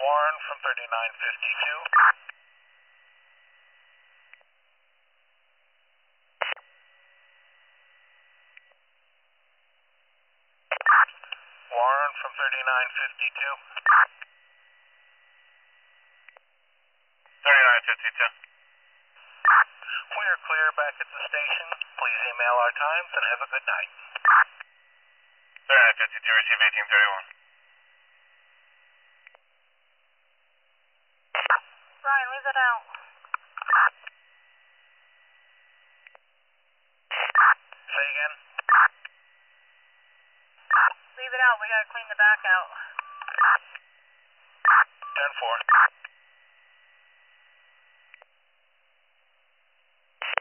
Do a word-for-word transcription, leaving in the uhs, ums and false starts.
Warren from thirty-nine fifty-two. Warren from thirty-nine fifty-two. thirty-nine fifty-two. We are clear back at the station. Please email our times and have a good night. thirty-nine fifty-two, receive eighteen thirty-one. Ryan, leave that out. Say again? Leave it out. We gotta clean the back out. ten four.